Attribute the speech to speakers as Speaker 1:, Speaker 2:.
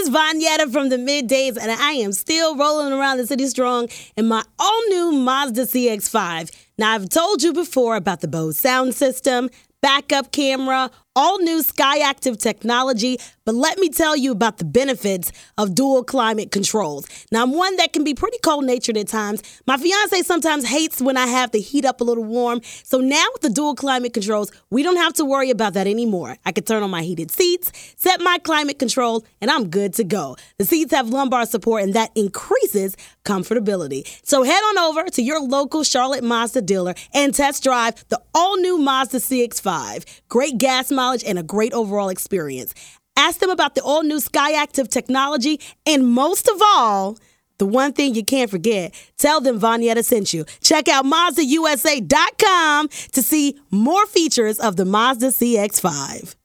Speaker 1: is Vonyetta from the middays, and I am still rolling around the city strong in my all-new Mazda CX-5. Now, I've told you before about the Bose sound system, backup camera, all-new Skyactiv technology, but let me tell you about the benefits of dual climate controls. Now, I'm one that can be pretty cold-natured at times. My fiance sometimes hates when I have the heat up a little warm. So now with the dual climate controls, we don't have to worry about that anymore. I can turn on my heated seats, set my climate control, and I'm good to go. The seats have lumbar support, and that increases comfortability. So head on over to your local Charlotte Mazda dealer and test drive the all-new Mazda CX-5. Great gas mileage and a great overall experience. Ask them about the all-new Skyactiv technology, and most of all, the one thing you can't forget, tell them Vonyetta sent you. Check out MazdaUSA.com to see more features of the Mazda CX-5.